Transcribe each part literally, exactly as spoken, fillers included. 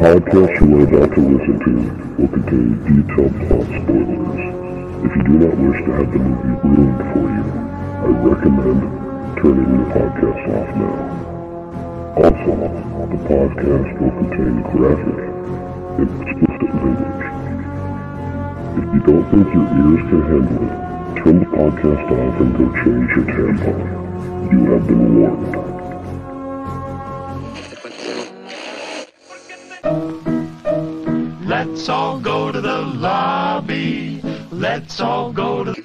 podcast you are about to listen to will contain detailed plot spoilers. If you do not wish to have the movie ruined for you, I recommend turning the podcast off now. Also, the podcast will contain graphic and explicit language. If you don't think your ears can handle it, turn the podcast off and go change your tampon. You have been warned. Let's all go to the lobby. Let's all go to the...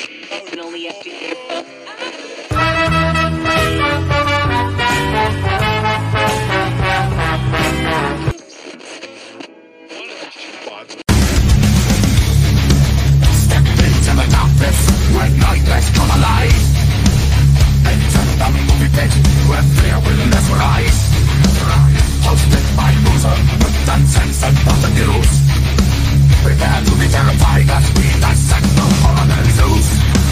Step into the darkness where nightmares come alive. Enter the movie pit where fear will mesmerize. Hosted by loser with nonsense about the news. Prepare to be terrified as we dissect the horror news.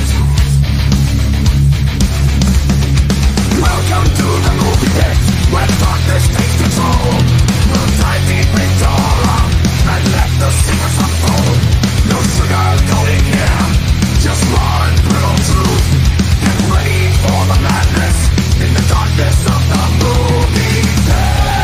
Welcome to the movie pit where darkness takes control. We'll dive deep into horror and let the secrets unfold. No sugar going here, just raw and brutal truth. Get ready for the madness in the darkness of the movie pit.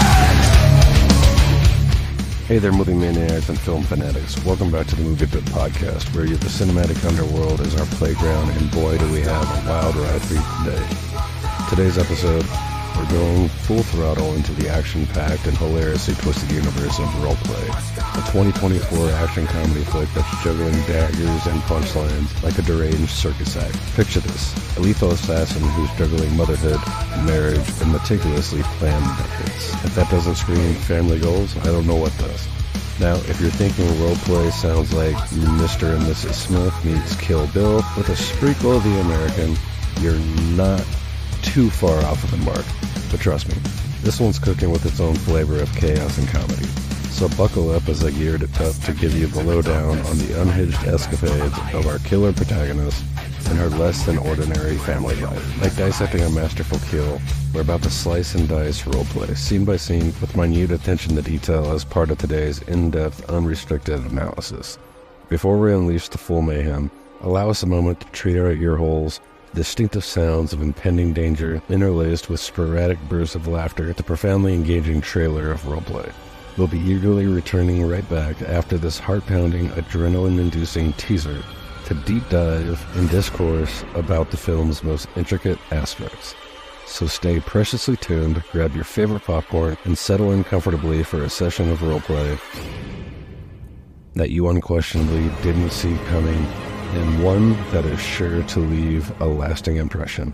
Hey there, movie maniacs and film fanatics. Welcome back to the Movie Pit Podcast, where the cinematic underworld is our playground, and boy, do we have a wild ride for you today. Today's episode, we're going full throttle into the action-packed and hilariously twisted universe of Roleplay, a twenty twenty-four action comedy flick that's juggling daggers and punchlines like a deranged circus act. Picture this, a lethal assassin who's juggling motherhood, marriage, and meticulously planned methods. If that doesn't scream family goals, I don't know what does. Now, if you're thinking Roleplay sounds like Mister and Missus Smith meets Kill Bill with a sprinkle of the American, you're not too far off of the mark. But trust me, this one's cooking with its own flavor of chaos and comedy. So buckle up as I geared it up to give you the lowdown on the unhinged escapades of our killer protagonist and her less than ordinary family life. Like dissecting a masterful kill, we're about to slice and dice roleplay, scene by scene, with minute attention to detail as part of today's in-depth, unrestricted analysis. Before we unleash the full mayhem, allow us a moment to treat our ear holes, distinctive sounds of impending danger interlaced with sporadic bursts of laughter at the profoundly engaging trailer of Roleplay. We'll be eagerly returning right back after this heart-pounding, adrenaline-inducing teaser to deep dive and discourse about the film's most intricate aspects. So stay preciously tuned, grab your favorite popcorn, and settle in comfortably for a session of roleplay that you unquestionably didn't see coming, and one that is sure to leave a lasting impression.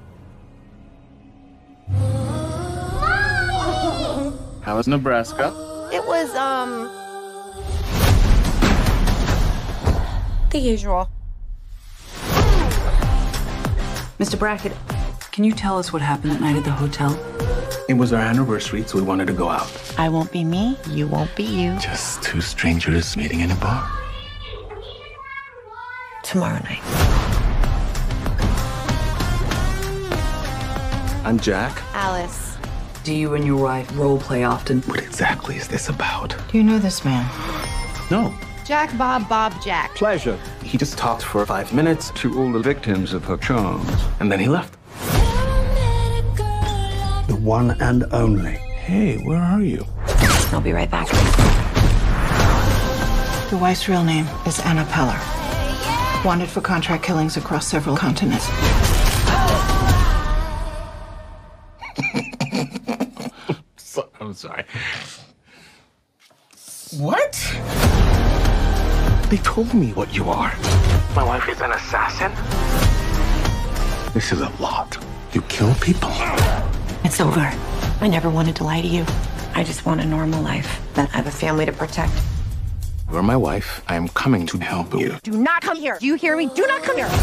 How was Nebraska? It was, um... the usual. Mister Brackett, can you tell us what happened that night at the hotel? It was our anniversary, so we wanted to go out. I won't be me, you won't be you. Just two strangers meeting in a bar. Tomorrow night. I'm Jack. Alice. Do you and your wife role play often? What exactly is this about? Do you know this man? No. Jack, Bob, Bob, Jack. Pleasure. He just talked for five minutes to all the victims of her charms, and then he left. The one and only. Hey, where are you? I'll be right back. Your wife's real name is Anna Peller. Wanted for contract killings across several continents. So, I'm sorry. What? They told me what you are. My wife is an assassin? This is a lot. You kill people? It's over. I never wanted to lie to you. I just want a normal life. That I have a family to protect. You're my wife. I am coming to help you. Do not come here. Do you hear me? Do not come here.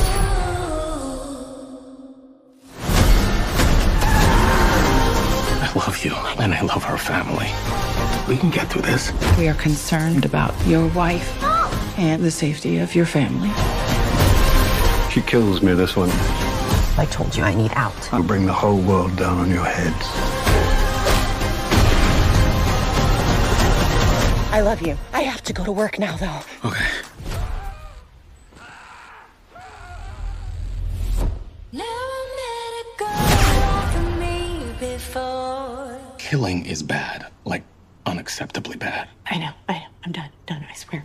I love you, and I love our family. We can get through this. We are concerned about your wife and the safety of your family. She kills me, this one. I told you I need out. I'll bring the whole world down on your heads. I love you. I have to go to work now, though. Okay. Killing is bad. Like, unacceptably bad. I know, I know. I'm done. Done, I swear.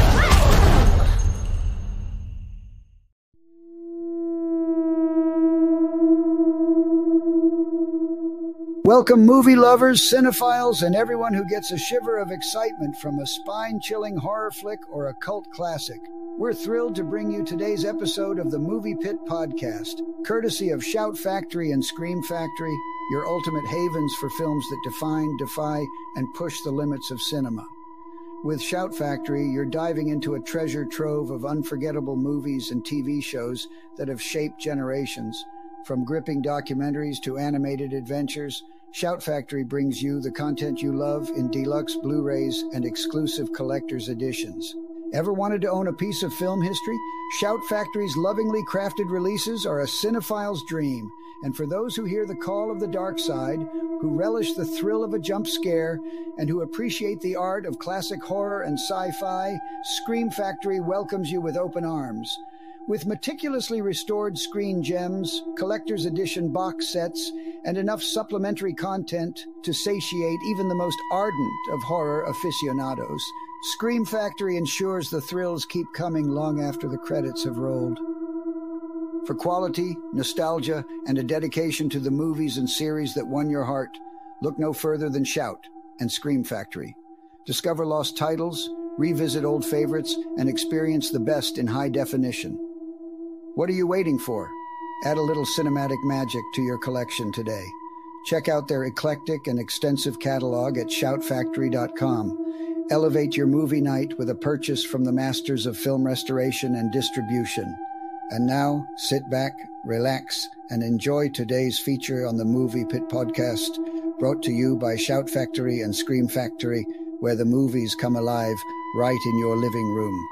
Welcome, movie lovers, cinephiles, and everyone who gets a shiver of excitement from a spine-chilling horror flick or a cult classic. We're thrilled to bring you today's episode of the Movie Pit Podcast, courtesy of Shout Factory and Scream Factory, your ultimate havens for films that define, defy, and push the limits of cinema. With Shout Factory, you're diving into a treasure trove of unforgettable movies and T V shows that have shaped generations. From gripping documentaries to animated adventures, Shout Factory brings you the content you love in deluxe Blu-rays and exclusive collector's editions. Ever wanted to own a piece of film history? Shout Factory's lovingly crafted releases are a cinephile's dream. And for those who hear the call of the dark side, who relish the thrill of a jump scare, and who appreciate the art of classic horror and sci-fi, Scream Factory welcomes you with open arms. With meticulously restored screen gems, collector's edition box sets, and enough supplementary content to satiate even the most ardent of horror aficionados, Scream Factory ensures the thrills keep coming long after the credits have rolled. For quality, nostalgia, and a dedication to the movies and series that won your heart, look no further than Shout and Scream Factory. Discover lost titles, revisit old favorites, and experience the best in high definition. What are you waiting for? Add a little cinematic magic to your collection today. Check out their eclectic and extensive catalog at shout factory dot com. Elevate your movie night with a purchase from the masters of film restoration and distribution. And now, sit back, relax, and enjoy today's feature on the Movie Pit Podcast, brought to you by Shout Factory and Scream Factory, where the movies come alive right in your living room.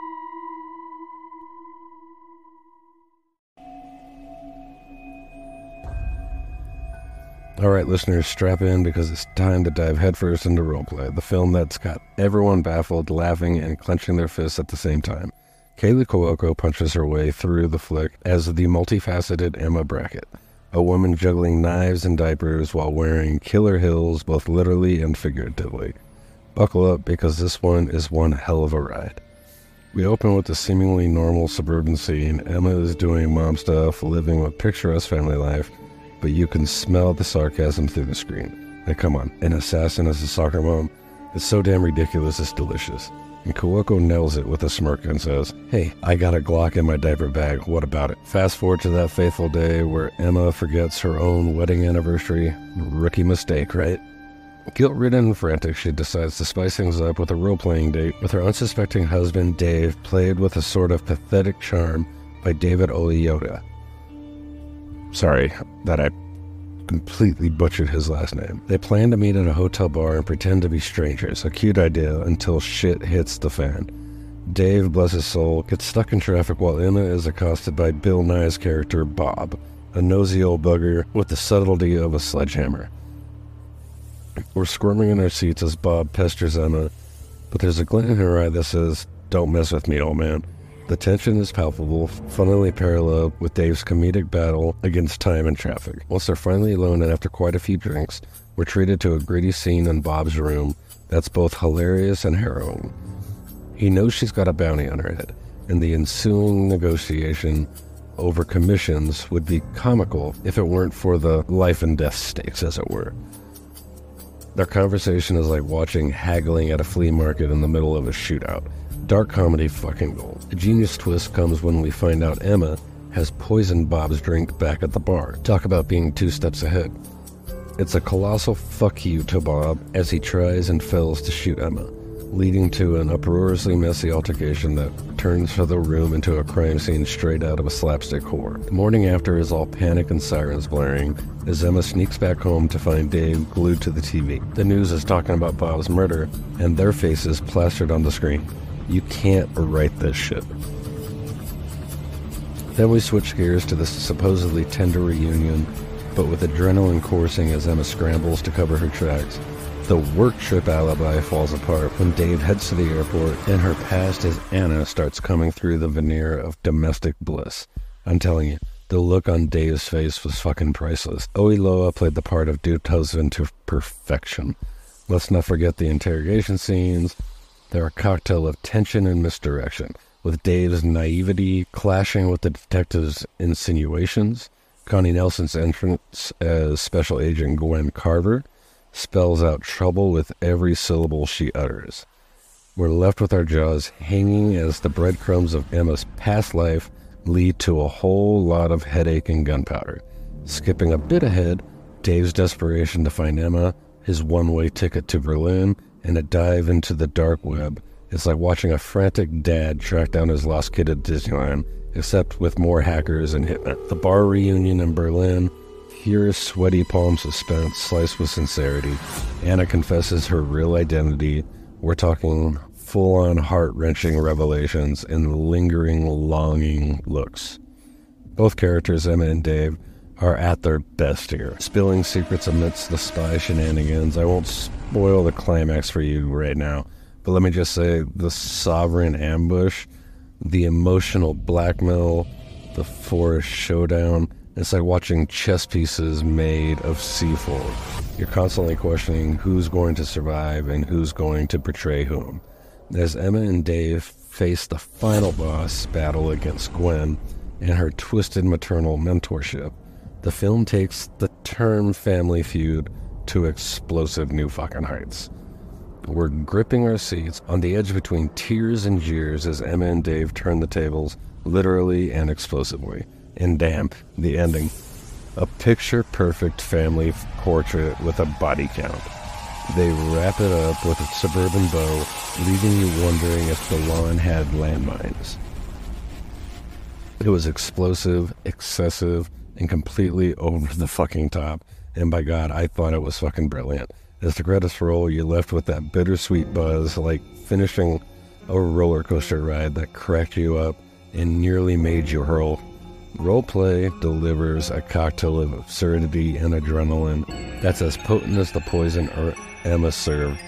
All right, listeners, strap in because it's time to dive headfirst into Roleplay, the film that's got everyone baffled, laughing, and clenching their fists at the same time. Kaley Cuoco punches her way through the flick as the multifaceted Emma Brackett, a woman juggling knives and diapers while wearing killer hills both literally and figuratively. Buckle up because this one is one hell of a ride. We open with a seemingly normal suburban scene. Emma is doing mom stuff, living a picturesque family life, but you can smell the sarcasm through the screen. Now come on, an assassin as a soccer mom? It's so damn ridiculous it's delicious. And Cuoco nails it with a smirk and says, "Hey, I got a Glock in my diaper bag, what about it?" Fast forward to that fateful day where Emma forgets her own wedding anniversary. Rookie mistake, right? Guilt-ridden and frantic, she decides to spice things up with a role-playing date with her unsuspecting husband, Dave, played with a sort of pathetic charm by David Oyelowo. Sorry that I completely butchered his last name. They plan to meet at a hotel bar and pretend to be strangers, a cute idea until shit hits the fan. Dave, bless his soul, gets stuck in traffic while Emma is accosted by Bill Nye's character, Bob, a nosy old bugger with the subtlety of a sledgehammer. We're squirming in our seats as Bob pesters Emma, but there's a glint in her eye that says, "Don't mess with me, old man." The tension is palpable, funnily parallel with Dave's comedic battle against time and traffic. Once they're finally alone and after quite a few drinks, we're treated to a gritty scene in Bob's room that's both hilarious and harrowing. He knows she's got a bounty on her head, and the ensuing negotiation over commissions would be comical if it weren't for the life and death stakes, as it were. Their conversation is like watching haggling at a flea market in the middle of a shootout. Dark comedy fucking gold. A genius twist comes when we find out Emma has poisoned Bob's drink back at the bar. Talk about being two steps ahead. It's a colossal fuck you to Bob as he tries and fails to shoot Emma, leading to an uproariously messy altercation that turns the room into a crime scene straight out of a slapstick horror. The morning after is all panic and sirens blaring as Emma sneaks back home to find Dave glued to the T V. The news is talking about Bob's murder, and their faces plastered on the screen. You can't write this shit. Then we switch gears to this supposedly tender reunion, but with adrenaline coursing as Emma scrambles to cover her tracks. The work trip alibi falls apart when Dave heads to the airport and her past as Anna starts coming through the veneer of domestic bliss. I'm telling you, the look on Dave's face was fucking priceless. Oiloa played the part of duped husband to perfection. Let's not forget the interrogation scenes. They're a cocktail of tension and misdirection, with Dave's naivety clashing with the detective's insinuations. Connie Nelson's entrance as Special Agent Gwen Carver spells out trouble with every syllable she utters. We're left with our jaws hanging as the breadcrumbs of Emma's past life lead to a whole lot of headache and gunpowder. Skipping a bit ahead, Dave's desperation to find Emma, his one-way ticket to Berlin, and a dive into the dark web. It's like watching a frantic dad track down his lost kid at Disneyland, except with more hackers and hitmen. The bar reunion in Berlin, pure sweaty palm suspense sliced with sincerity. Anna confesses her real identity. We're talking full-on heart-wrenching revelations and lingering, longing looks. Both characters, Emma and Dave, are at their best here, spilling secrets amidst the spy shenanigans. I won't spoil the climax for you right now, but let me just say, the sovereign ambush, the emotional blackmail, the forest showdown, it's like watching chess pieces made of seafoam. You're constantly questioning who's going to survive and who's going to betray whom. As Emma and Dave face the final boss battle against Gwen and her twisted maternal mentorship, the film takes the term family feud to explosive new fucking heights. We're gripping our seats on the edge between tears and jeers as Emma and Dave turn the tables, literally and explosively. And damn, the ending. A picture-perfect family portrait with a body count. They wrap it up with a suburban bow, leaving you wondering if the lawn had landmines. It was explosive, excessive, and completely over the fucking top. And by God, I thought it was fucking brilliant. As the credits roll, you're left with that bittersweet buzz, like finishing a roller coaster ride that cracked you up and nearly made you hurl. Roleplay delivers a cocktail of absurdity and adrenaline that's as potent as the poison Emma served.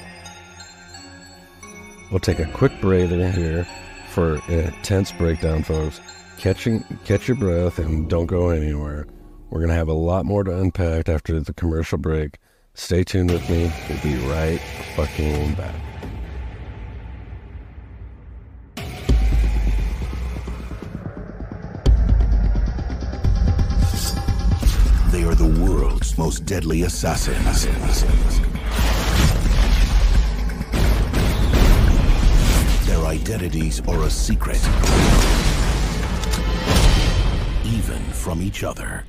We'll take a quick breather here for an intense breakdown, folks. Catching, catch your breath and don't go anywhere. We're going to have a lot more to unpack after the commercial break. Stay tuned with me. We'll be right fucking back. They are the world's most deadly assassins. Their identities are a secret, even from each other.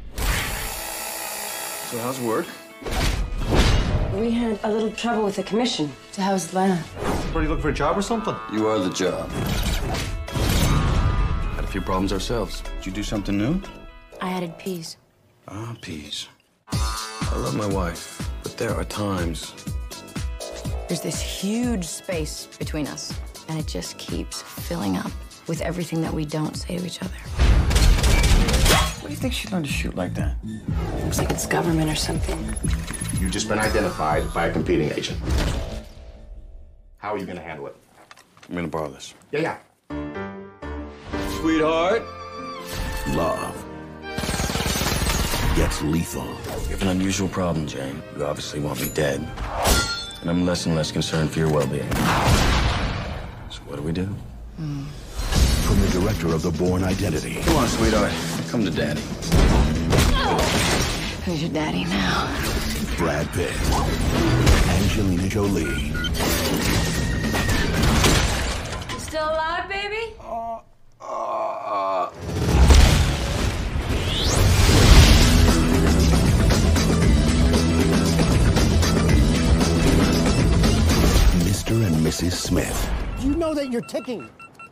So how's work? We had a little trouble with the commission. So how's Lana? What, are you looking for a job or something? You are the job. Had a few problems ourselves. Did you do something new? I added peas. Ah, peas. I love my wife, but there are times. There's this huge space between us, and it just keeps filling up with everything that we don't say to each other. What do you think she learned to shoot like that? Looks like it's government or something. You've just been identified by a competing agent. How are you gonna handle it? I'm gonna borrow this. Yeah, yeah. Sweetheart. Love gets lethal. You have an unusual problem, Jane. You obviously want me dead. And I'm less and less concerned for your well-being. So what do we do? Mm. From the director of The Bourne Identity. Come on, sweetheart. Come to daddy. Who's your daddy now? Brad Pitt. Angelina Jolie. Still alive, baby? Uh, uh... Mister and Missus Smith. You know that you're ticking.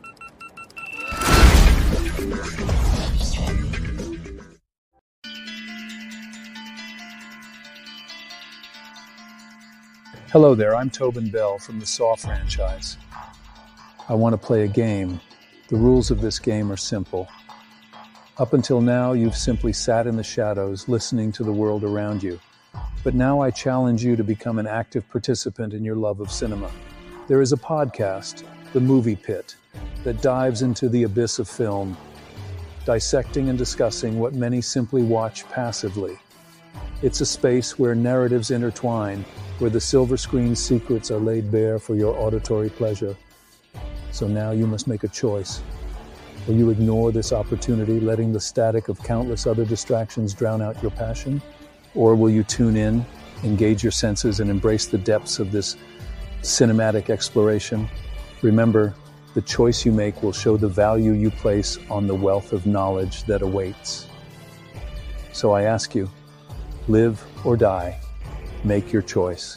Hello there, I'm Tobin Bell from the Saw franchise. I want to play a game. The rules of this game are simple. Up until now, you've simply sat in the shadows, listening to the world around you. But now I challenge you to become an active participant in your love of cinema. There is a podcast, The Movie Pit, that dives into the abyss of film, dissecting and discussing what many simply watch passively. It's a space where narratives intertwine, where the silver screen secrets are laid bare for your auditory pleasure. So now you must make a choice. Will you ignore this opportunity, letting the static of countless other distractions drown out your passion? Or will you tune in, engage your senses, and embrace the depths of this cinematic exploration? Remember, the choice you make will show the value you place on the wealth of knowledge that awaits. So I ask you, live or die, make your choice.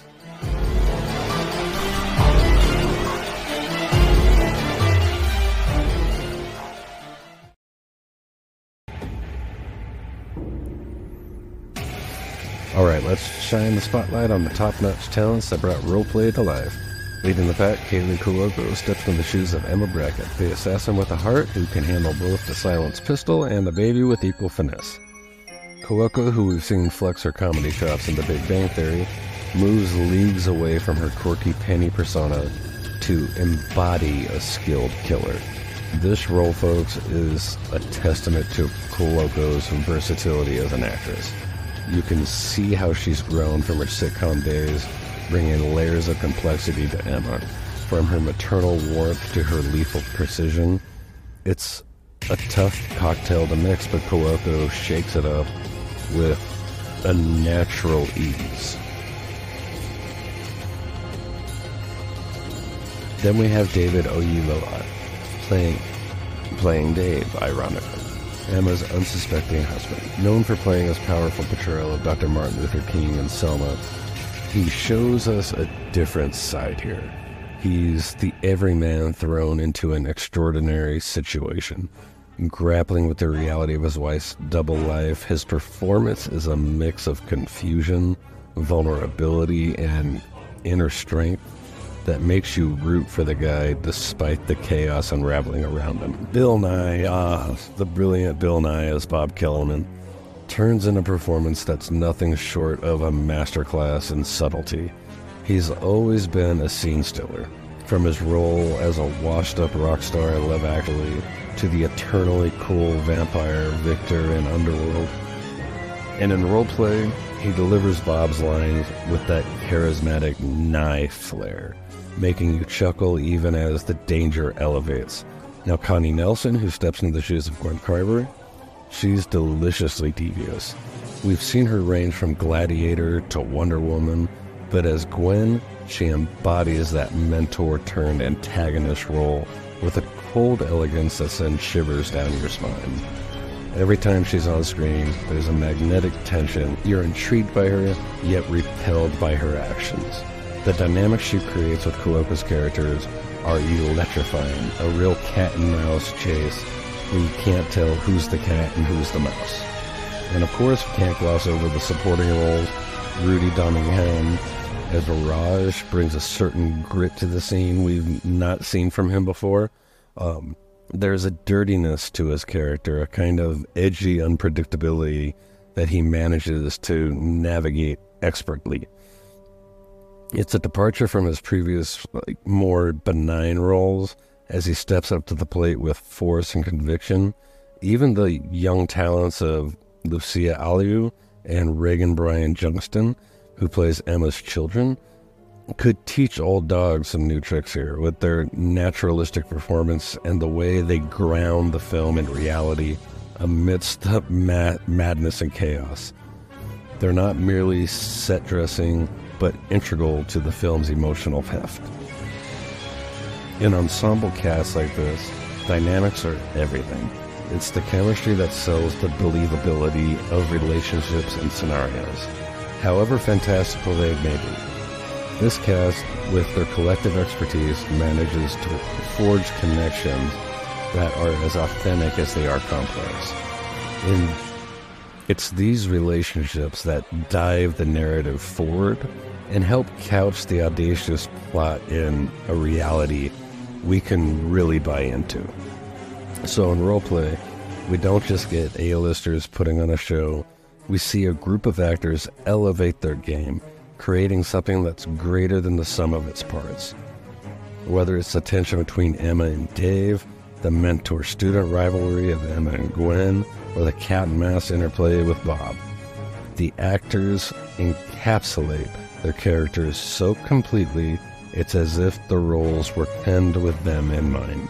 All right, let's shine the spotlight on the top-notch talents that brought roleplay to life. Leading the pack, Kaley Cuoco steps in the shoes of Emma Brackett, the assassin with a heart who can handle both the silenced pistol and the baby with equal finesse. Cuoco, who we've seen flex her comedy chops in The Big Bang Theory, moves leagues away from her quirky penny persona to embody a skilled killer. This role, folks, is a testament to Cuoco's versatility as an actress. You can see how she's grown from her sitcom days, bringing layers of complexity to Emma. From her maternal warmth to her lethal precision. It's a tough cocktail to mix, but Cuoco shakes it up with a natural ease. Then we have David Oyelowo playing, playing Dave, ironically. Emma's unsuspecting husband. Known for playing his powerful portrayal of Doctor Martin Luther King in Selma, he shows us a different side here. He's the everyman thrown into an extraordinary situation. Grappling with the reality of his wife's double life, his performance is a mix of confusion, vulnerability, and inner strength that makes you root for the guy despite the chaos unraveling around him. Bill Nye, ah, the brilliant Bill Nye as Bob Kellerman, turns in a performance that's nothing short of a masterclass in subtlety. He's always been a scene stealer, from his role as a washed-up rock star in Love Actually to the eternally cool vampire Victor in Underworld. And in roleplay, he delivers Bob's lines with that charismatic Nye flair, making you chuckle even as the danger elevates. Now Connie Nelson, who steps into the shoes of Gwen Carver, she's deliciously devious. We've seen her range from Gladiator to Wonder Woman, but as Gwen, she embodies that mentor-turned antagonist role with a cold elegance that sends shivers down your spine. Every time she's on screen, there's a magnetic tension. You're intrigued by her, yet repelled by her actions. The dynamics she creates with Cuoco's characters are electrifying, a real cat-and-mouse chase where you can't tell who's the cat and who's the mouse. And of course, we can't gloss over the supporting roles. Rudy Domingham as Raj brings a certain grit to the scene we've not seen from him before. Um, there's a dirtiness to his character, a kind of edgy unpredictability that he manages to navigate expertly. It's a departure from his previous, like, more benign roles as he steps up to the plate with force and conviction. Even the young talents of Lucia Aliu and Reagan Bryan Junkston, who plays Emma's children, could teach old dogs some new tricks here with their naturalistic performance and the way they ground the film in reality amidst the mad- madness and chaos. They're not merely set dressing, but integral to the film's emotional heft. In ensemble casts like this, dynamics are everything. It's the chemistry that sells the believability of relationships and scenarios, however fantastical they may be. This cast, with their collective expertise, manages to forge connections that are as authentic as they are complex. In It's these relationships that dive the narrative forward and help couch the audacious plot in a reality we can really buy into. So in roleplay, we don't just get A-listers putting on a show, we see a group of actors elevate their game, creating something that's greater than the sum of its parts. Whether it's the tension between Emma and Dave, the mentor-student rivalry of Emma and Gwen, or the cat-and-mouse interplay with Bob, the actors encapsulate their characters so completely, it's as if the roles were penned with them in mind.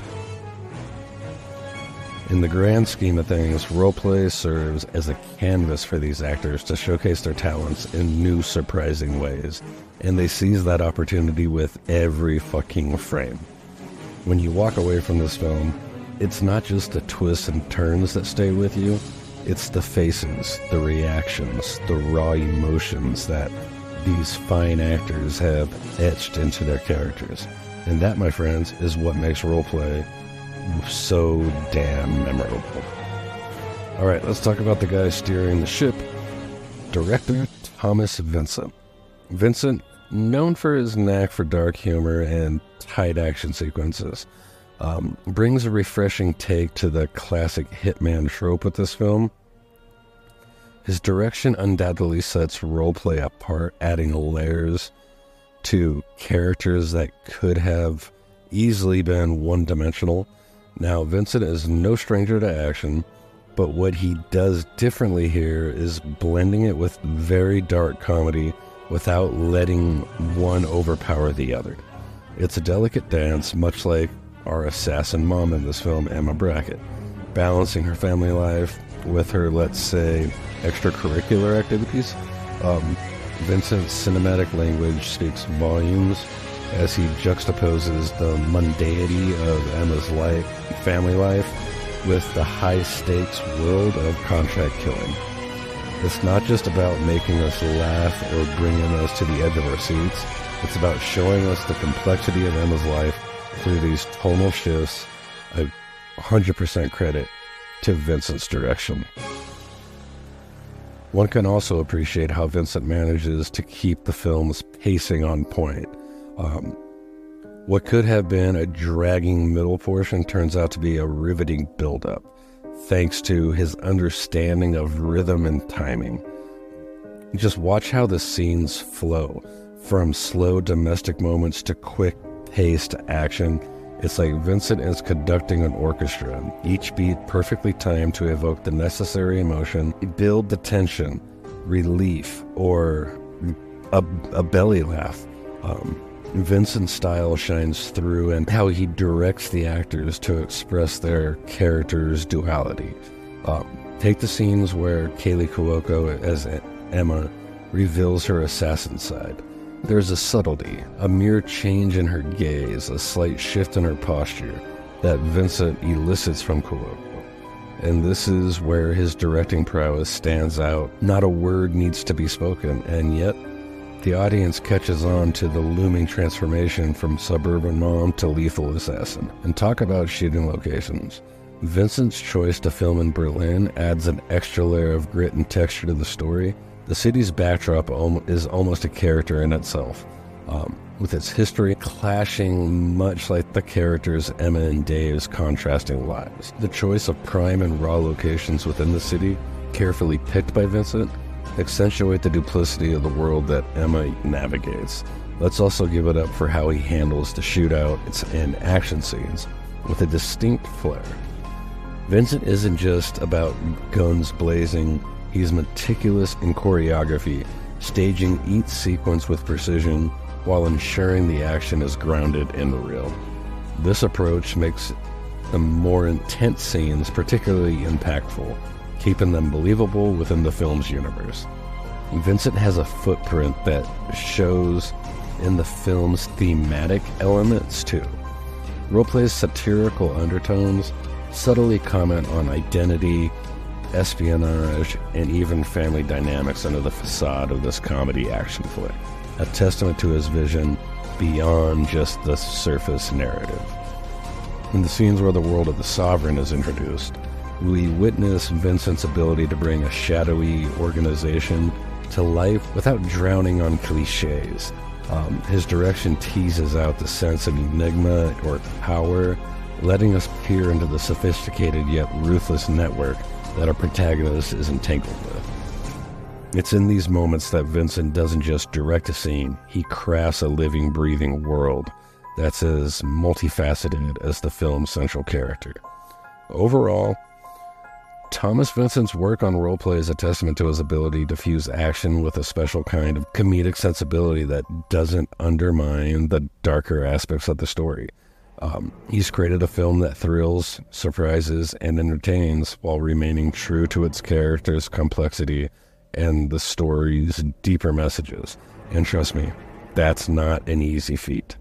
In the grand scheme of things, roleplay serves as a canvas for these actors to showcase their talents in new, surprising ways, and they seize that opportunity with every fucking frame. When you walk away from this film, it's not just the twists and turns that stay with you, it's the faces, the reactions, the raw emotions that these fine actors have etched into their characters. And that, my friends, is what makes roleplay so damn memorable. Alright, let's talk about the guy steering the ship. Director Thomas Vincent. Vincent, known for his knack for dark humor and tight action sequences, um, brings a refreshing take to the classic hitman trope with this film. His direction undoubtedly sets roleplay apart, adding layers to characters that could have easily been one-dimensional. Now, Vincent is no stranger to action, but what he does differently here is blending it with very dark comedy without letting one overpower the other. It's a delicate dance, much like our assassin mom in this film, Emma Brackett, balancing her family life with her, let's say, extracurricular activities. Um, Vincent's cinematic language speaks volumes as he juxtaposes the mundanity of Emma's life, family life with the high-stakes world of contract killing. It's not just about making us laugh or bringing us to the edge of our seats. It's about showing us the complexity of Emma's life through these tonal shifts. I one hundred percent credit to Vincent's direction. One can also appreciate how Vincent manages to keep the film's pacing on point. Um, what could have been a dragging middle portion turns out to be a riveting build-up, thanks to his understanding of rhythm and timing. Just watch how the scenes flow, from slow domestic moments to quick-paced action. It's like Vincent is conducting an orchestra, each beat perfectly timed to evoke the necessary emotion, build the tension, relief, or a, a belly laugh. Um, Vincent's style shines through in how he directs the actors to express their characters' duality. Um, take the scenes where Kaley Cuoco as Emma reveals her assassin side. There's a subtlety, a mere change in her gaze, a slight shift in her posture that Vincent elicits from Cuoco. And this is where his directing prowess stands out. Not a word needs to be spoken, and yet the audience catches on to the looming transformation from suburban mom to lethal assassin. And talk about shooting locations. Vincent's choice to film in Berlin adds an extra layer of grit and texture to the story. The city's backdrop is almost a character in itself, um, with its history clashing much like the characters Emma and Dave's contrasting lives. The choice of prime and raw locations within the city, carefully picked by Vincent, accentuate the duplicity of the world that Emma navigates. Let's also give it up for how he handles the shootouts and action scenes with a distinct flair. Vincent isn't just about guns blazing. He's meticulous in choreography, staging each sequence with precision while ensuring the action is grounded in the real. This approach makes the more intense scenes particularly impactful, keeping them believable within the film's universe. Vincent has a footprint that shows in the film's thematic elements too. Roleplay's satirical undertones subtly comment on identity, espionage, and even family dynamics under the facade of this comedy action flick, a testament to his vision beyond just the surface narrative. In the scenes where the world of the Sovereign is introduced, we witness Vincent's ability to bring a shadowy organization to life without drowning on cliches. Um, his direction teases out the sense of enigma or power, letting us peer into the sophisticated yet ruthless network that our protagonist is entangled with. It's in these moments that Vincent doesn't just direct a scene, he crafts a living, breathing world that's as multifaceted as the film's central character. Overall, Thomas Vincent's work on roleplay is a testament to his ability to fuse action with a special kind of comedic sensibility that doesn't undermine the darker aspects of the story. Um, he's created a film that thrills, surprises, and entertains while remaining true to its characters' complexity and the story's deeper messages. And trust me, that's not an easy feat.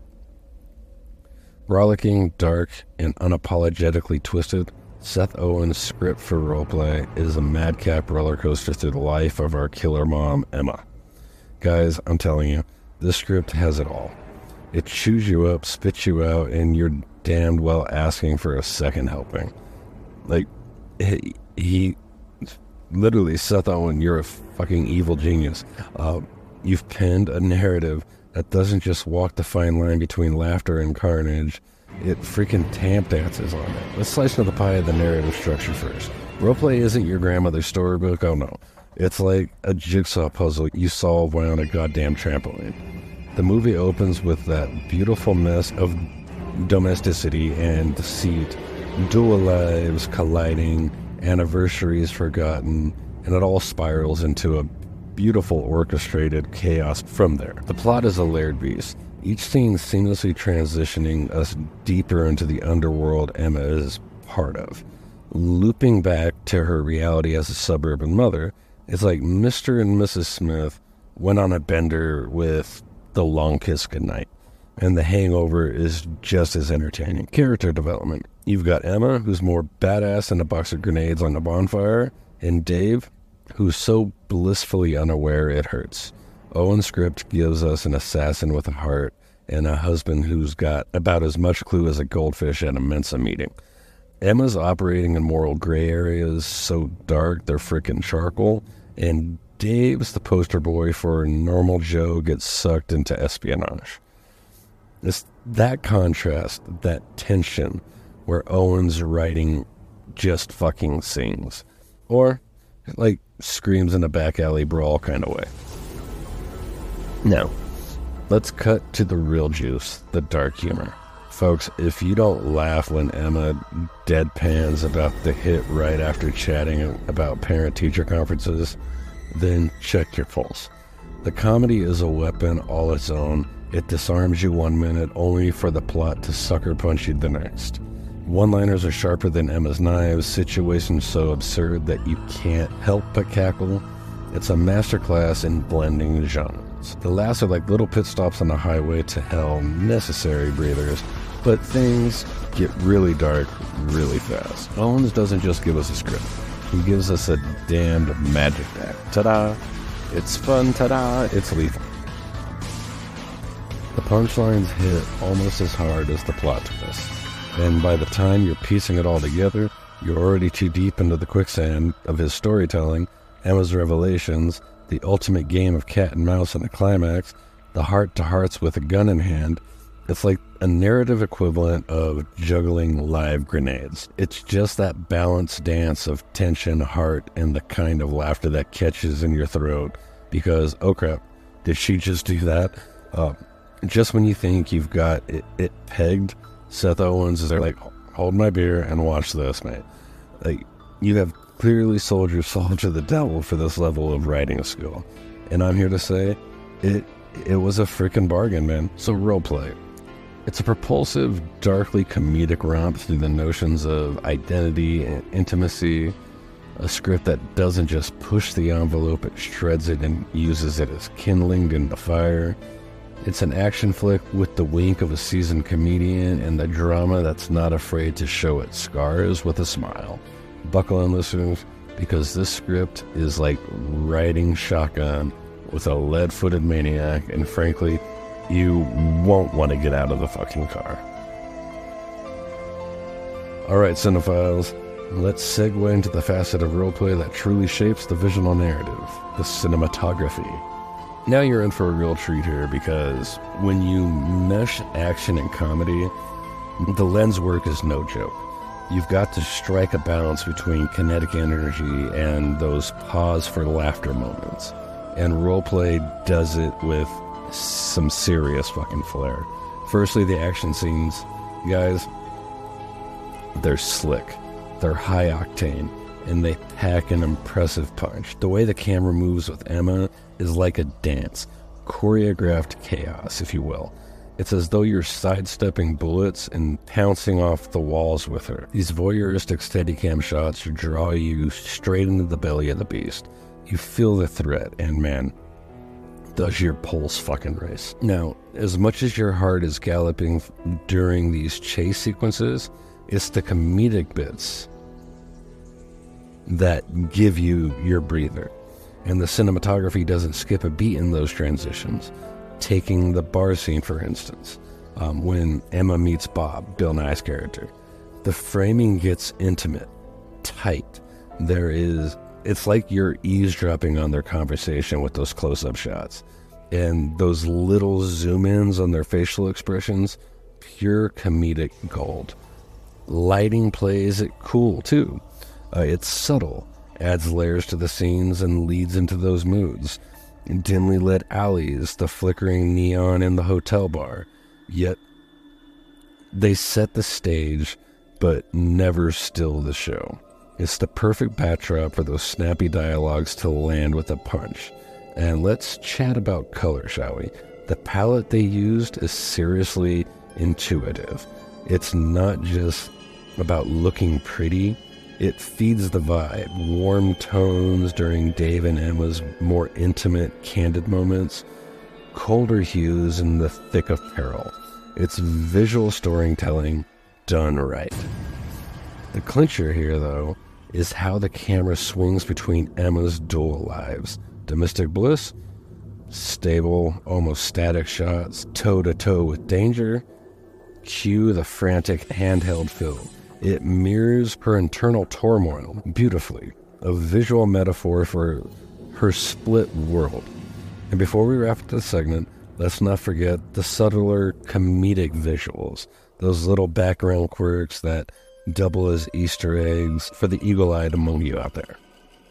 Rollicking, dark, and unapologetically twisted, Seth Owens' script for roleplay is a madcap roller coaster through the life of our killer mom, Emma. Guys, I'm telling you, this script has it all. It chews you up, spits you out, and you're damned well asking for a second helping. Like, he, he literally, Seth Owens, you're a fucking evil genius. Uh, you've penned a narrative that doesn't just walk the fine line between laughter and carnage. It freaking tap dances on it. Let's slice into the pie of the narrative structure first. Roleplay isn't your grandmother's storybook, oh no. It's like a jigsaw puzzle you solve while on a goddamn trampoline. The movie opens with that beautiful mess of domesticity and deceit, dual lives colliding, anniversaries forgotten, and it all spirals into a beautiful orchestrated chaos from there. The plot is a layered beast, each scene seamlessly transitioning us deeper into the underworld Emma is part of. Looping back to her reality as a suburban mother, it's like Mister and Missus Smith went on a bender with The Long Kiss Goodnight, and The Hangover is just as entertaining. Character development. You've got Emma, who's more badass than a box of grenades on the bonfire, and Dave, who's so blissfully unaware it hurts. Owen's script gives us an assassin with a heart and a husband who's got about as much clue as a goldfish at a Mensa meeting. Emma's operating in moral gray areas so dark they're frickin' charcoal, and Dave's the poster boy for normal Joe gets sucked into espionage. It's that contrast, that tension, where Owen's writing just fucking sings. Or, like, screams in a back alley brawl kind of way. Now, let's cut to the real juice, the dark humor. Folks, if you don't laugh when Emma deadpans about the hit right after chatting about parent-teacher conferences, then check your pulse. The comedy is a weapon all its own. It disarms you one minute only for the plot to sucker punch you the next. One-liners are sharper than Emma's knives, situations so absurd that you can't help but cackle. It's a masterclass in blending genres. The laughs are like little pit stops on the highway to hell, necessary breathers, but things get really dark really fast. Owens doesn't just give us a script. He gives us a damned magic pack. Ta-da! It's fun, ta-da! It's lethal. The punchlines hit almost as hard as the plot twist. And by the time you're piecing it all together, you're already too deep into the quicksand of his storytelling, Emma's revelations, the ultimate game of cat and mouse in the climax, the heart-to-hearts with a gun in hand. It's like a narrative equivalent of juggling live grenades. It's just that balanced dance of tension, heart, and the kind of laughter that catches in your throat. Because, oh crap, did she just do that? Uh, just when you think you've got it, it pegged, Seth Owens is there like, hold my beer and watch this, mate. Like, you have clearly sold your soul to the devil for this level of writing skill. And I'm here to say, it it was a freaking bargain, man. So roleplay. It's a propulsive, darkly comedic romp through the notions of identity and intimacy. A script that doesn't just push the envelope, it shreds it and uses it as kindling in the fire. It's an action flick with the wink of a seasoned comedian and the drama that's not afraid to show its scars with a smile. Buckle in, listeners, because this script is like riding shotgun with a lead-footed maniac, and frankly, you won't want to get out of the fucking car. Alright, cinephiles, let's segue into the facet of roleplay that truly shapes the visual narrative, the cinematography. Now you're in for a real treat here, because when you mesh action and comedy, the lens work is no joke. You've got to strike a balance between kinetic energy and those pause for laughter moments. And Roleplay does it with some serious fucking flair. Firstly, the action scenes, guys, they're slick. They're high octane, and they pack an impressive punch. The way the camera moves with Emma is like a dance. Choreographed chaos, if you will. It's as though you're sidestepping bullets and pouncing off the walls with her. These voyeuristic Steadicam shots draw you straight into the belly of the beast. You feel the threat, and man, does your pulse fucking race. Now, as much as your heart is galloping during these chase sequences, it's the comedic bits that give you your breather. And the cinematography doesn't skip a beat in those transitions. Taking the bar scene, for instance, um, when Emma meets Bob, Bill Nye's character, the framing gets intimate, tight. There is, it's like you're eavesdropping on their conversation with those close-up shots. And those little zoom-ins on their facial expressions, pure comedic gold. Lighting plays it cool, too. Uh, it's subtle, adds layers to the scenes and leads into those moods. Dimly lit alleys, the flickering neon in the hotel bar. Yet, they set the stage, but never still the show. It's the perfect backdrop for those snappy dialogues to land with a punch. And let's chat about color, shall we? The palette they used is seriously intuitive. It's not just about looking pretty. It feeds the vibe. Warm tones during Dave and Emma's more intimate, candid moments. Colder hues in the thick of peril. It's visual storytelling done right. The clincher here, though, is how the camera swings between Emma's dual lives. Domestic bliss, stable, almost static shots, toe-to-toe with danger. Cue the frantic handheld film. It mirrors her internal turmoil beautifully, a visual metaphor for her split world. And before we wrap up this segment, let's not forget the subtler comedic visuals, those little background quirks that double as Easter eggs for the eagle-eyed among you out there.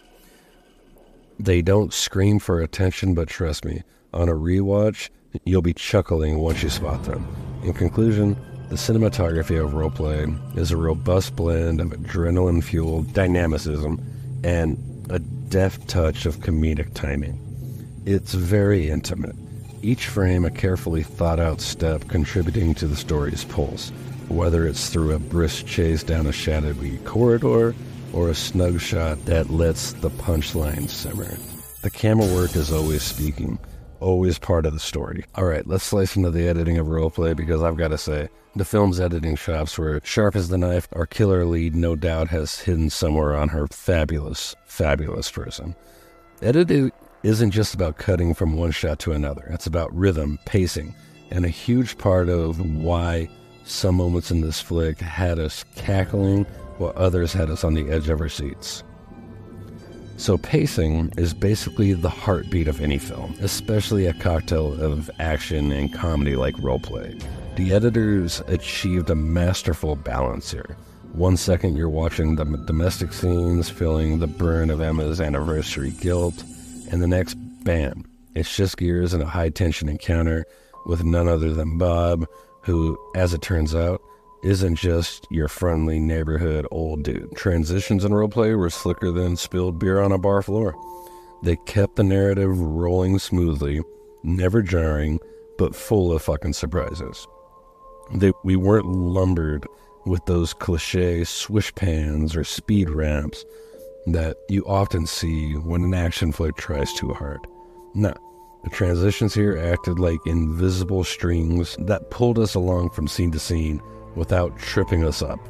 They don't scream for attention, but trust me, on a rewatch, you'll be chuckling once you spot them. In conclusion, the cinematography of Roleplay is a robust blend of adrenaline-fueled dynamicism and a deft touch of comedic timing. It's very intimate, each frame a carefully thought-out step contributing to the story's pulse, whether it's through a brisk chase down a shadowy corridor or a snug shot that lets the punchline simmer. The camera work is always speaking, always part of the story. Alright, let's slice into the editing of Roleplay, because I've got to say, the film's editing chops were sharp as the knife. Our killer lead no doubt has hidden somewhere on her fabulous, fabulous person. Editing isn't just about cutting from one shot to another. It's about rhythm, pacing, and a huge part of why some moments in this flick had us cackling while others had us on the edge of our seats. So pacing is basically the heartbeat of any film, especially a cocktail of action and comedy like Roleplay. The editors achieved a masterful balance here. One second you're watching the domestic scenes, feeling the burn of Emma's anniversary guilt, and the next, bam, it's just gears and a high-tension encounter with none other than Bob, who, as it turns out, isn't just your friendly neighborhood old dude. Transitions in Roleplay were slicker than spilled beer on a bar floor. They kept the narrative rolling smoothly, never jarring, but full of fucking surprises. They, we weren't lumbered with those cliche swish pans or speed ramps that you often see when an action flick tries too hard. No, the transitions here acted like invisible strings that pulled us along from scene to scene without tripping us up.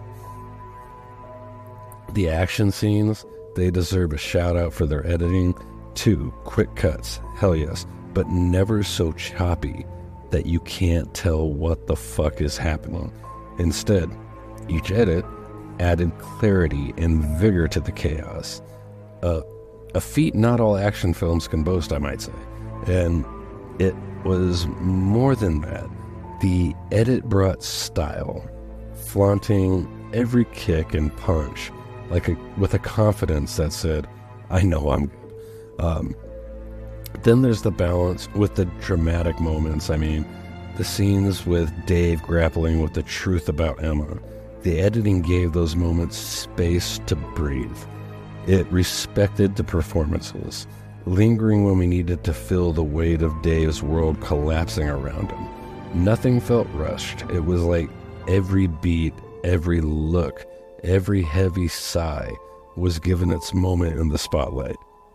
The action scenes, they deserve a shout out for their editing. Two quick cuts, hell yes, but never so choppy that you can't tell what the fuck is happening. Instead, each edit added clarity and vigor to the chaos. Uh, a feat not all action films can boast, I might say. And it was more than that. The edit brought style, flaunting every kick and punch, like a, with a confidence that said, I know I'm good. Um, then there's the balance with the dramatic moments. I mean, the scenes with Dave grappling with the truth about Emma. The editing gave those moments space to breathe. It respected the performances, lingering when we needed to feel the weight of Dave's world collapsing around him. Nothing felt rushed. It was like every beat, every look, every heavy sigh was given its moment in the spotlight.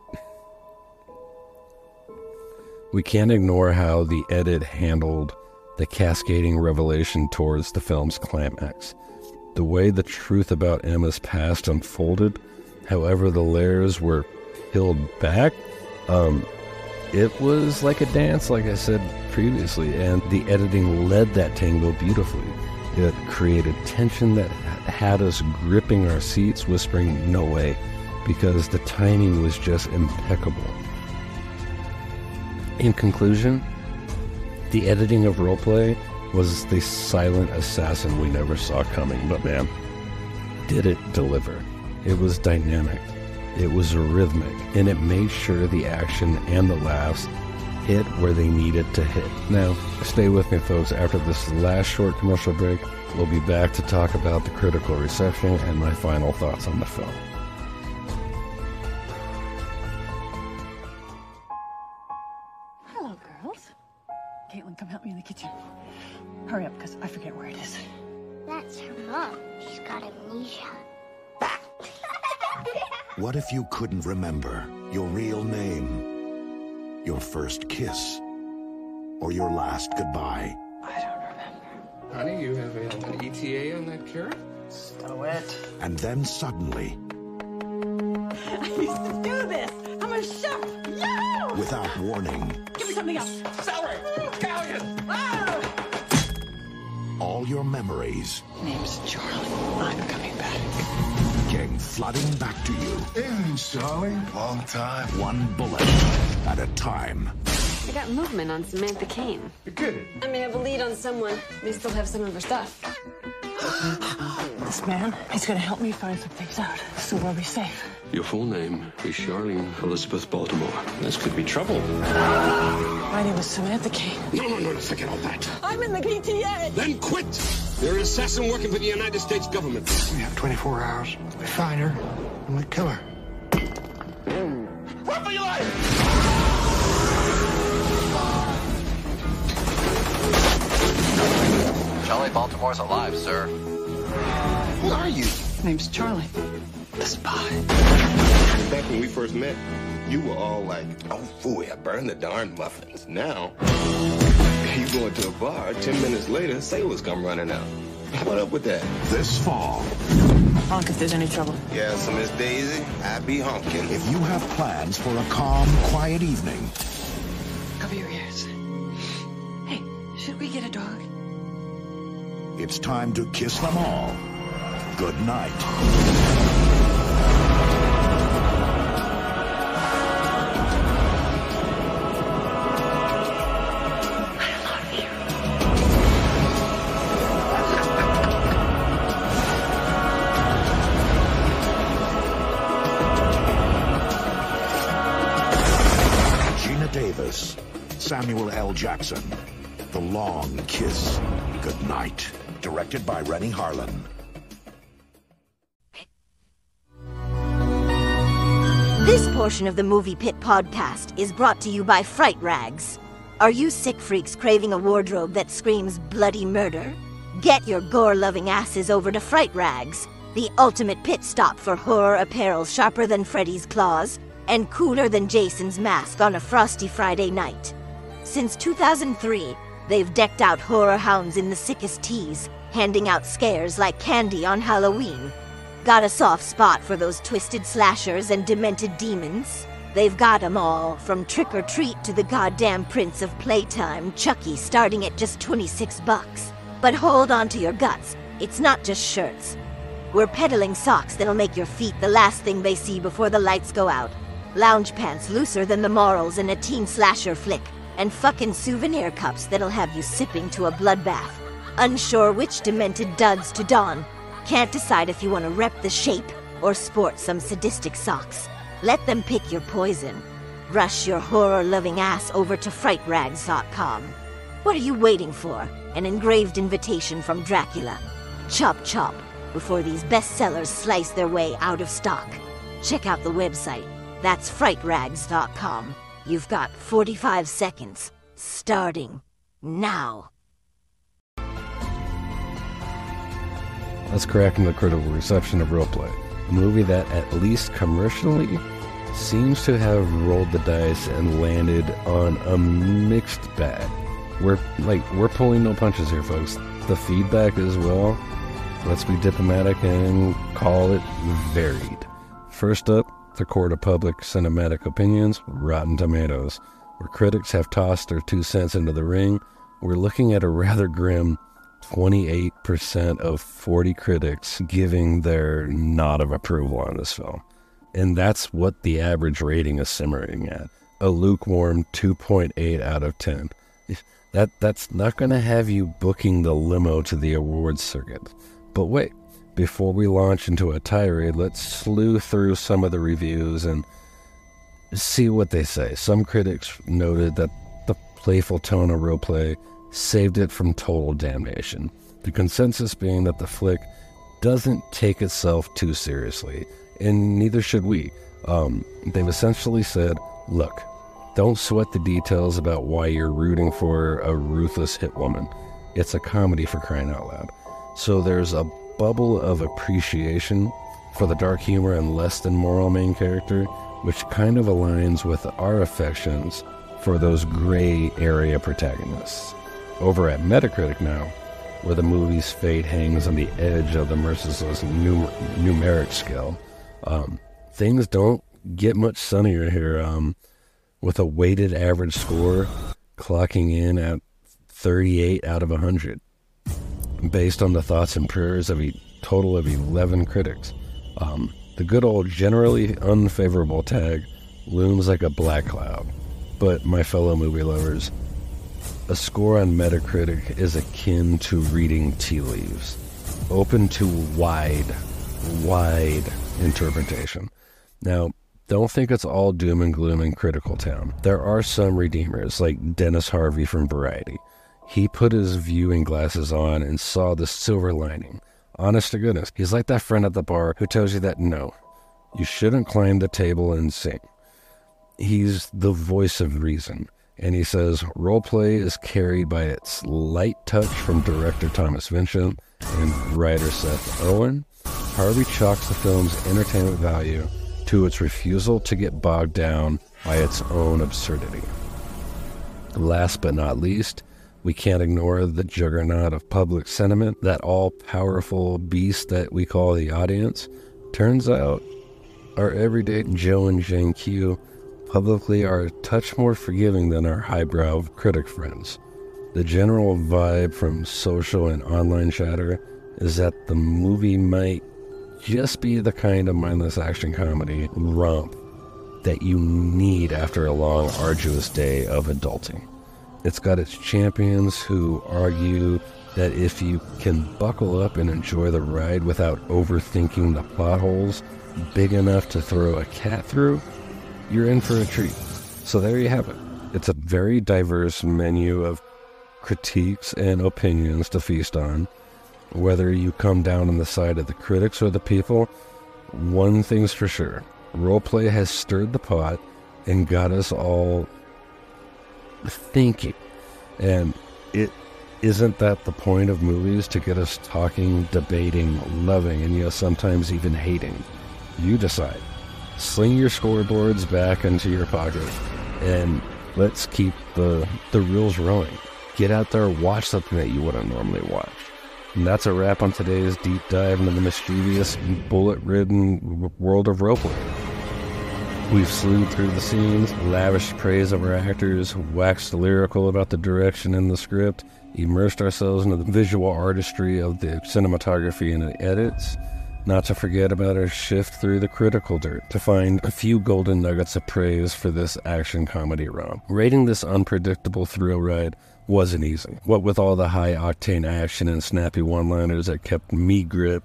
We can't ignore how the edit handled the cascading revelation towards the film's climax. The way the truth about Emma's past unfolded, however the layers were peeled back, um, it was like a dance, like I said previously, and the editing led that tango beautifully. It created tension that had us gripping our seats, whispering, no way, because the timing was just impeccable. In conclusion, the editing of Roleplay was the silent assassin we never saw coming, but man, did it deliver. It was dynamic, it was rhythmic, and it made sure the action and the laughs hit where they needed to hit. Now, stay with me, folks. After this last short commercial break, we'll be back to talk about the critical reception and my final thoughts on the film. Hello, girls. Caitlin, come help me in the kitchen. Hurry up, because I forget where it is. That's her mom. She's got amnesia. What if you couldn't remember your real name, your first kiss, or your last goodbye? I don't remember. Honey, you have a, an E T A on that carrot? Stow it. And then suddenly, I used to do this. I'm a chef. Yo! without warning, Give me something else. Celery. Scallion. Ah! all your memories Name's Charlie. I'm coming back. came flooding back to you. Hey, Charlie. Long time. One bullet at a time. I got movement on Samantha Kane. You're kidding. I mean, I have a lead on someone. They still have some of her stuff. This man, he's gonna help me find some things out, so we'll be safe. Your full name is Charlene Elizabeth Baltimore. This could be trouble. My name is Samantha Kane. No, no, no, forget all that. I'm in the P T A. Then quit. You're an assassin working for the United States government. We have twenty-four hours. We find her, and we kill her. Run for your life! Charlie Baltimore's alive, sir. Who are you? Name's Charlie. The spy. Back when we first met, you were all like, oh, fooey, I burned the darn muffins. Now, you go into a bar, ten minutes later, sailors come running out. What up with that? This fall. Honk if there's any trouble. Yeah, so Miss Daisy, I be honking. If you have plans for a calm, quiet evening, Cover your ears. Hey, should we get a dog? it's time to kiss them all. Good night. Gina Davis, Samuel L. Jackson, The Long Kiss. Good night. Directed by Rennie Harlan. This portion of the Movie Pit podcast is brought to you by Fright Rags. Are you sick freaks craving a wardrobe that screams bloody murder? Get your gore-loving asses over to Fright Rags, the ultimate pit stop for horror apparel sharper than Freddy's claws and cooler than Jason's mask on a frosty Friday night. Since two thousand three, they've decked out horror hounds in the sickest tees, handing out scares like candy on Halloween. Got a soft spot for those twisted slashers and demented demons? They've got 'em all, from Trick or Treat to the goddamn Prince of Playtime, Chucky, starting at just twenty-six bucks. But hold on to your guts, it's not just shirts. We're peddling socks that'll make your feet the last thing they see before the lights go out, lounge pants looser than the morals in a teen slasher flick, and fucking souvenir cups that'll have you sipping to a bloodbath, unsure which demented duds to don. Can't decide if you want to rep the shape or sport some sadistic socks? Let them pick your poison. Rush your horror-loving ass over to fright rags dot com. What are you waiting for? An engraved invitation from Dracula. Chop chop before these bestsellers slice their way out of stock. Check out the website. That's fright rags dot com. You've got forty-five seconds. Starting now. Let's crack into the critical reception of Roleplay, a movie that, at least commercially, seems to have rolled the dice and landed on a mixed bag. We're like we're pulling no punches here, folks. The feedback as well, let's be diplomatic and call it varied. First up, the Court of Public Cinematic Opinions, Rotten Tomatoes, where critics have tossed their two cents into the ring. We're looking at a rather grim twenty-eight percent of forty critics giving their nod of approval on this film. And that's what the average rating is simmering at. A lukewarm two point eight out of ten. That, that's not going to have you booking the limo to the awards circuit. But wait, before we launch into a tirade, let's slew through some of the reviews and see what they say. Some critics noted that the playful tone of Roleplay saved it from total damnation. The consensus being that the flick doesn't take itself too seriously, and neither should we. Um, they've essentially said, look, don't sweat the details about why you're rooting for a ruthless hit woman. It's a comedy, for crying out loud. So there's a bubble of appreciation for the dark humor and less than moral main character, which kind of aligns with our affections for those gray area protagonists. Over at Metacritic now, where the movie's fate hangs on the edge of the merciless num- numeric scale, um, things don't get much sunnier here, um, with a weighted average score clocking in at thirty-eight out of one hundred, based on the thoughts and prayers of a total of eleven critics. Um, the good old generally unfavorable tag looms like a black cloud. But my fellow movie lovers, a score on Metacritic is akin to reading tea leaves, open to wide, wide interpretation. Now, don't think it's all doom and gloom in Critical Town. There are some redeemers, like Dennis Harvey from Variety. He put his viewing glasses on and saw the silver lining. Honest to goodness, he's like that friend at the bar who tells you that no, you shouldn't climb the table and sing. He's the voice of reason. And he says, Roleplay is carried by its light touch from director Thomas Vincent and writer Seth Owen. Harvey chalks the film's entertainment value to its refusal to get bogged down by its own absurdity. Last but not least, we can't ignore the juggernaut of public sentiment, that all-powerful beast that we call the audience. Turns out, our everyday Joe and Jane Q publicly are a touch more forgiving than our highbrow critic friends. The general vibe from social and online chatter is that the movie might just be the kind of mindless action comedy romp that you need after a long, arduous day of adulting. It's got its champions who argue that if you can buckle up and enjoy the ride without overthinking the plot holes big enough to throw a cat through, you're in for a treat. So there you have it. It's a very diverse menu of critiques and opinions to feast on. Whether you come down on the side of the critics or the people, one thing's for sure. Roleplay has stirred the pot and got us all thinking. And it isn't that the point of movies, to get us talking, debating, loving, and, you know, sometimes even hating? You decide. Sling your scoreboards back into your pocket and let's keep the the reels rolling. Get out there, watch something that you wouldn't normally watch. And that's a wrap on today's deep dive into the mischievous, bullet-ridden world of Roleplay. We've slewed through the scenes, lavished praise of our actors, waxed lyrical about the direction in the script, immersed ourselves into the visual artistry of the cinematography and the edits, not to forget about our shift through the critical dirt to find a few golden nuggets of praise for this action comedy romp. Rating this unpredictable thrill ride wasn't easy. What with all the high-octane action and snappy one-liners that kept me gripped,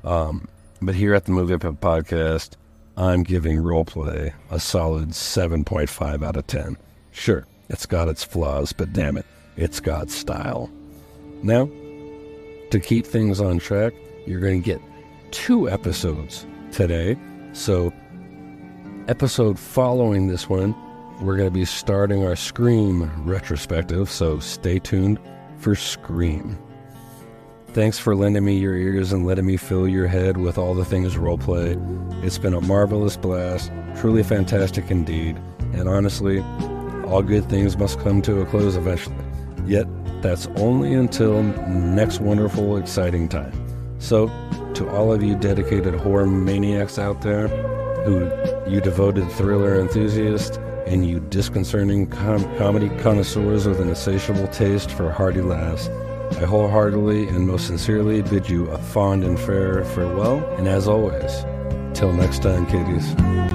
Um, but here at the Movie Pit Podcast, I'm giving Roleplay a solid seven point five out of ten. Sure, it's got its flaws, but damn it, it's got style. Now, to keep things on track, you're going to get two episodes today. So, episode following this one, we're going to be starting our Scream retrospective, so stay tuned for Scream. Thanks for lending me your ears and letting me fill your head with all the things roleplay. It's been a marvelous blast, truly fantastic indeed, and honestly, all good things must come to a close eventually. Yet, that's only until next wonderful, exciting time. So, to all of you dedicated horror maniacs out there, who you devoted thriller enthusiasts, and you disconcerting com- comedy connoisseurs with an insatiable taste for hearty laughs, I wholeheartedly and most sincerely bid you a fond and fair farewell, and as always, till next time, kiddies.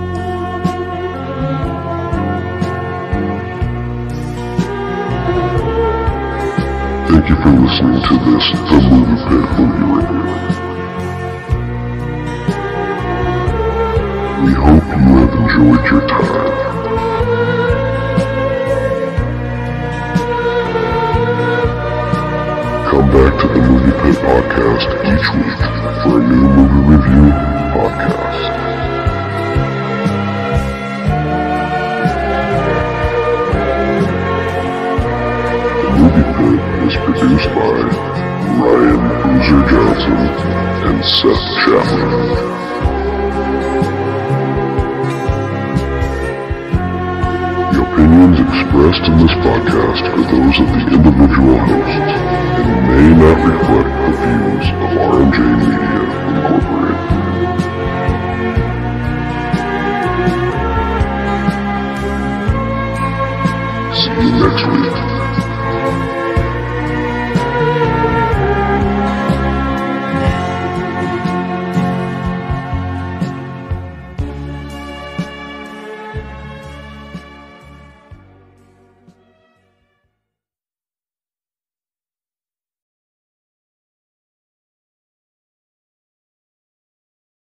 Thank you for listening to this The Movie Pit Movie Review. We hope you have enjoyed your time. Come back to the Movie Pit Podcast each week for a new movie review podcast. The Movie Pit is produced by Ryan Boozer Johnson and Seth Chapman. The opinions expressed in this podcast are those of the individual hosts and may not reflect the views of R M J Media, Incorporated. See you next week.